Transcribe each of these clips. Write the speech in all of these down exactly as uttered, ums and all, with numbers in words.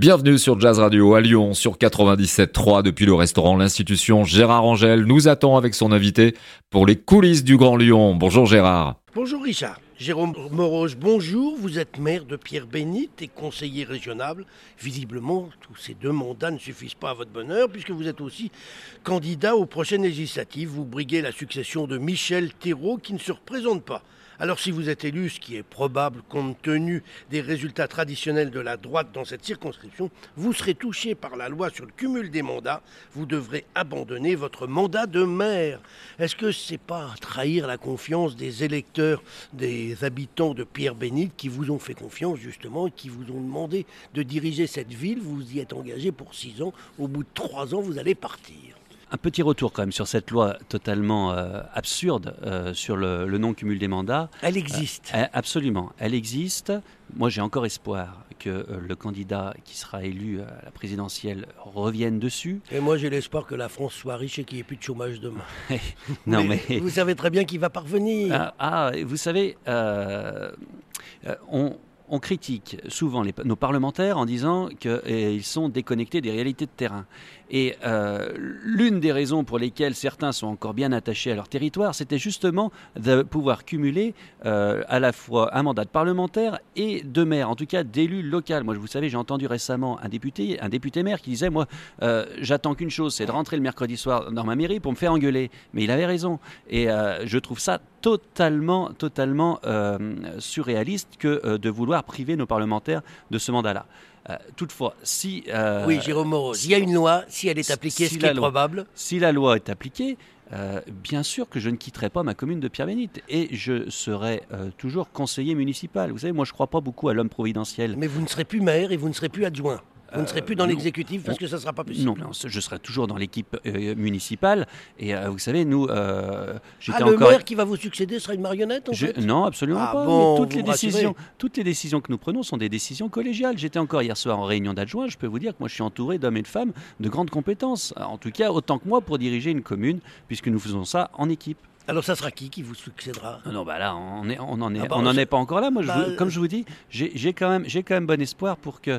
Bienvenue sur Jazz Radio à Lyon sur quatre-vingt-dix-sept trois depuis le restaurant L'Institution. Gérard Angel nous attend avec son invité pour les coulisses du Grand Lyon. Bonjour Gérard. Bonjour Richard. Jérôme Moroge, bonjour. Vous êtes maire de Pierre-Bénite et conseiller régional. Visiblement, tous ces deux mandats ne suffisent pas à votre bonheur puisque vous êtes aussi candidat aux prochaines législatives. Vous briguez la succession de Michel Thérault qui ne se représente pas. Alors si vous êtes élu, ce qui est probable compte tenu des résultats traditionnels de la droite dans cette circonscription, vous serez touché par la loi sur le cumul des mandats. Vous devrez abandonner votre mandat de maire. Est-ce que c'est pas trahir la confiance des électeurs, des habitants de Pierre-Bénite qui vous ont fait confiance justement et qui vous ont demandé de diriger cette ville? Vous y êtes engagé pour six ans. Au bout de trois ans, vous allez partir. Un petit retour quand même sur cette loi totalement euh, absurde euh, sur le, le non-cumul des mandats. Elle existe. Euh, absolument, elle existe. Moi j'ai encore espoir que euh, le candidat qui sera élu à la présidentielle revienne dessus. Et moi j'ai l'espoir que la France soit riche et qu'il n'y ait plus de chômage demain. non, mais, mais vous savez très bien qu'il va parvenir. Ah, ah vous savez, euh, euh, on... On critique souvent les, nos parlementaires en disant qu'ils sont déconnectés des réalités de terrain. Et euh, l'une des raisons pour lesquelles certains sont encore bien attachés à leur territoire, c'était justement de pouvoir cumuler euh, à la fois un mandat de parlementaire et de maire, en tout cas d'élu local. Moi, vous savez, j'ai entendu récemment un député, un député maire qui disait, moi, euh, j'attends qu'une chose, c'est de rentrer le mercredi soir dans ma mairie pour me faire engueuler. Mais il avait raison. Et euh, je trouve ça totalement, totalement euh, surréaliste que euh, de vouloir priver nos parlementaires de ce mandat-là. Euh, toutefois, si... Euh, oui, Jérôme Moreau, s'il y a une loi, si elle est appliquée, si ce qui est loi, probable... Si la loi est appliquée, euh, bien sûr que je ne quitterai pas ma commune de Pierre-Bénite et je serai euh, toujours conseiller municipal. Vous savez, moi je ne crois pas beaucoup à l'homme providentiel. Mais vous ne serez plus maire et vous ne serez plus adjoint. Vous ne serez plus dans euh, l'exécutif parce que ça ne sera pas possible. Non, non, je serai toujours dans l'équipe euh, municipale. Et euh, vous savez, nous... Euh, j'étais ah, le encore... maire qui va vous succéder sera une marionnette, en je... fait Non, absolument ah, pas. Bon, mais toutes, les décisions, rassurez. toutes les décisions que nous prenons sont des décisions collégiales. J'étais encore hier soir en réunion d'adjoints. Je peux vous dire que moi, je suis entouré d'hommes et de femmes de grandes compétences. En tout cas, autant que moi pour diriger une commune, puisque nous faisons ça en équipe. Alors ça sera qui qui vous succédera? Non, bah là, on n'en on en est, ah bah, on en est pas encore là. Moi, bah, je vous, comme je vous dis, j'ai, j'ai, quand même, j'ai quand même bon espoir pour que,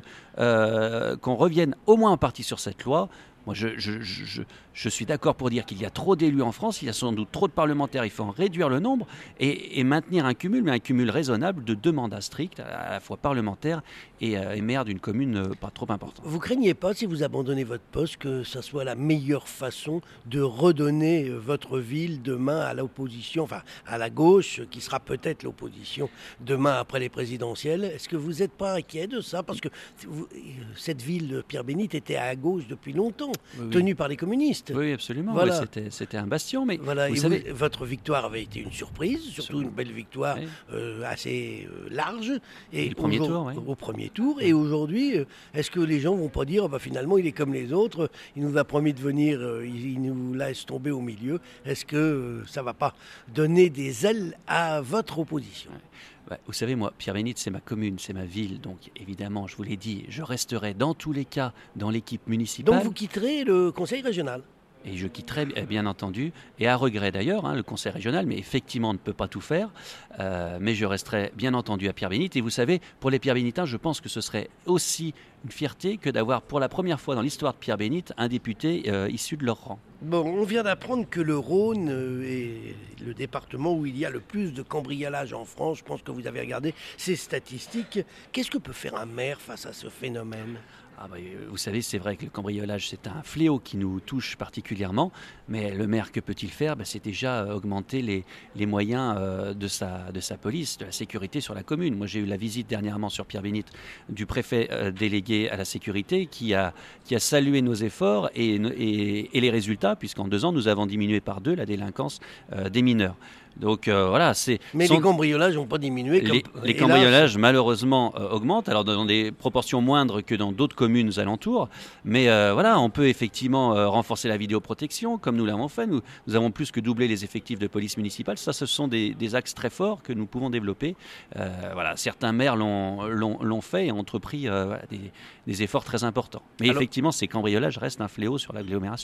euh, qu'on revienne au moins en partie sur cette loi. Moi, je, je, je, je suis d'accord pour dire qu'il y a trop d'élus en France, il y a sans doute trop de parlementaires, il faut en réduire le nombre et, et maintenir un cumul, mais un cumul raisonnable de deux mandats stricts, à la fois parlementaire et, euh, et maire d'une commune euh, pas trop importante. Vous craignez pas, si vous abandonnez votre poste, que ça soit la meilleure façon de redonner votre ville demain à l'opposition, enfin à la gauche, qui sera peut-être l'opposition demain après les présidentielles? Est-ce que vous n'êtes pas inquiet de ça? Parce que vous, cette ville de Pierre-Bénite était à gauche depuis longtemps. Oui, tenu oui. par les communistes. Oui, absolument. Voilà. Oui, c'était, c'était un bastion. Mais voilà. vous Et savez... vous, votre victoire avait été une surprise, surtout absolument. Une belle victoire oui. euh, assez euh, large. Et, et le premier tour, oui. Au premier tour. Et aujourd'hui, euh, est-ce que les gens vont pas dire, bah, finalement, il est comme les autres, il nous a promis de venir, euh, il, il nous laisse tomber au milieu. Est-ce que euh, ça va pas donner des ailes à votre opposition? Oui. Bah, vous savez, moi, Pierre-Bénite, c'est ma commune, c'est ma ville. Donc, évidemment, je vous l'ai dit, je resterai dans tous les cas dans l'équipe municipale. Donc, vous quitterez le conseil régional? Et je quitterai, bien entendu, et à regret d'ailleurs, hein, le conseil régional, mais effectivement, on ne peut pas tout faire. Euh, mais je resterai, bien entendu, à Pierre-Bénite. Et vous savez, pour les Pierre-Bénitains, je pense que ce serait aussi une fierté que d'avoir, pour la première fois dans l'histoire de Pierre-Bénite, un député euh, issu de leur rang. Bon, on vient d'apprendre que le Rhône est le département où il y a le plus de cambriolage en France. Je pense que vous avez regardé ces statistiques. Qu'est-ce que peut faire un maire face à ce phénomène ? Ah bah, vous savez, c'est vrai que le cambriolage, c'est un fléau qui nous touche particulièrement. Mais le maire, que peut-il faire? bah, C'est déjà augmenter les, les moyens euh, de, sa, de sa police, de la sécurité sur la commune. Moi, j'ai eu la visite dernièrement sur Pierre-Bénite du préfet euh, délégué à la sécurité qui a, qui a salué nos efforts et, et, et les résultats, puisqu'en deux ans, nous avons diminué par deux la délinquance euh, des mineurs. Donc euh, voilà, c'est. Mais sont... les cambriolages n'ont pas diminué. Les, comme... les cambriolages malheureusement euh, augmentent, alors dans des proportions moindres que dans d'autres communes alentours. Mais euh, voilà, on peut effectivement euh, renforcer la vidéoprotection, comme nous l'avons fait. Nous, nous avons plus que doublé les effectifs de police municipale. Ça, ce sont des, des axes très forts que nous pouvons développer. Euh, voilà, certains maires l'ont, l'ont, l'ont fait et ont entrepris euh, voilà, des, des efforts très importants. Mais alors, effectivement, ces cambriolages restent un fléau sur l'agglomération.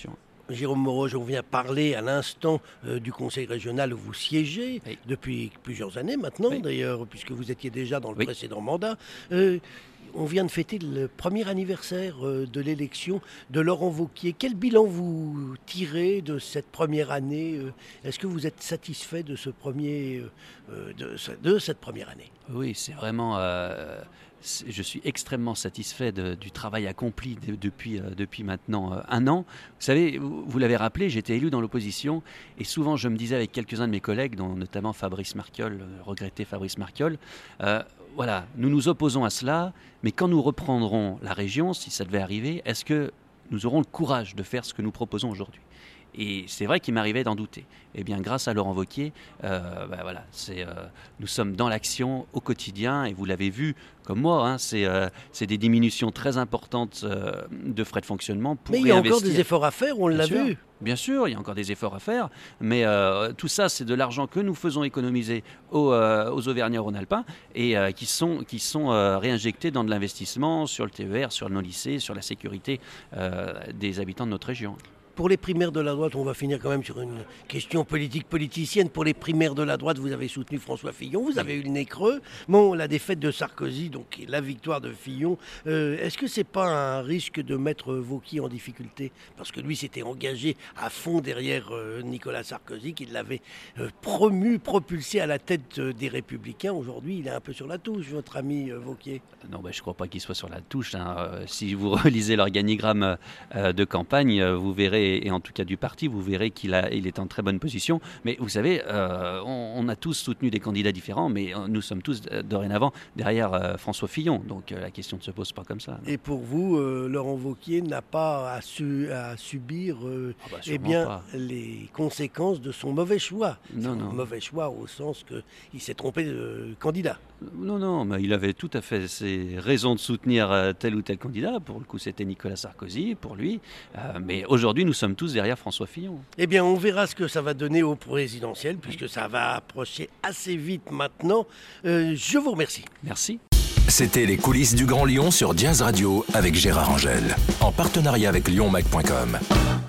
Jérôme Moroge, on vient parler à l'instant euh, du conseil régional où vous siégez, oui. depuis plusieurs années maintenant oui. d'ailleurs, puisque vous étiez déjà dans le oui. précédent mandat. Euh, on vient de fêter le premier anniversaire euh, de l'élection de Laurent Wauquiez. Quel bilan vous tirez de cette première année euh, Est-ce que vous êtes satisfait de, ce premier, euh, de, de cette première année? Oui, c'est vraiment... Euh, c'est, je suis extrêmement satisfait de, du travail accompli de, depuis, euh, depuis maintenant euh, un an. Vous savez, vous, vous l'avez rappelé, j'étais élu dans l'opposition et souvent je me disais avec quelques-uns de mes collègues, dont notamment Fabrice Marquiol, euh, regretté Fabrice Marquiol, euh, voilà, nous nous opposons à cela, mais quand nous reprendrons la région, si ça devait arriver, est-ce que nous aurons le courage de faire ce que nous proposons aujourd'hui ? Et c'est vrai qu'il m'arrivait d'en douter. Eh bien, grâce à Laurent Wauquiez, euh, ben voilà, c'est, euh, nous sommes dans l'action au quotidien et vous l'avez vu comme moi, hein, c'est, euh, c'est des diminutions très importantes euh, de frais de fonctionnement pour Mais il y a réinvestir. encore des efforts à faire, on Bien l'a sûr. vu. Bien sûr, il y a encore des efforts à faire, mais euh, tout ça, c'est de l'argent que nous faisons économiser aux, euh, aux Auvergnats-Rhône-Alpins et euh, qui sont, qui sont euh, réinjectés dans de l'investissement sur le T E R, sur nos lycées, sur la sécurité euh, des habitants de notre région. Pour les primaires de la droite, on va finir quand même sur une question politique politicienne. Pour les primaires de la droite, vous avez soutenu François Fillon, vous avez eu le nez creux. Bon, la défaite de Sarkozy, donc la victoire de Fillon, euh, est-ce que c'est pas un risque de mettre Wauquiez en difficulté? Parce que lui s'était engagé à fond derrière euh, Nicolas Sarkozy, qui l'avait euh, promu, propulsé à la tête euh, des Républicains. Aujourd'hui, il est un peu sur la touche, votre ami euh, Wauquiez. Non, ben, je ne crois pas qu'il soit sur la touche. Hein. Euh, si vous relisez l'organigramme euh, de campagne, euh, vous verrez, et en tout cas du parti, vous verrez qu'il a, il est en très bonne position. Mais vous savez, euh, on, on a tous soutenu des candidats différents, mais nous sommes tous euh, dorénavant derrière euh, François Fillon. Donc euh, la question ne se pose pas comme ça. Non. Et pour vous, euh, Laurent Wauquiez n'a pas à, su, à subir euh, Ah bah, eh sûrement bien, pas. les conséquences de son mauvais choix. Non, son non. mauvais choix au sens qu'il s'est trompé de candidat. Non, non, mais il avait tout à fait ses raisons de soutenir euh, tel ou tel candidat. Pour le coup, c'était Nicolas Sarkozy, pour lui. Euh, mais aujourd'hui, nous sommes tous derrière François Fillon. Eh bien, on verra ce que ça va donner au présidentiel, puisque ça va approcher assez vite maintenant. Euh, je vous remercie. Merci. C'était les coulisses du Grand Lyon sur Jazz Radio avec Gérard Angel, en partenariat avec lyon mac point com.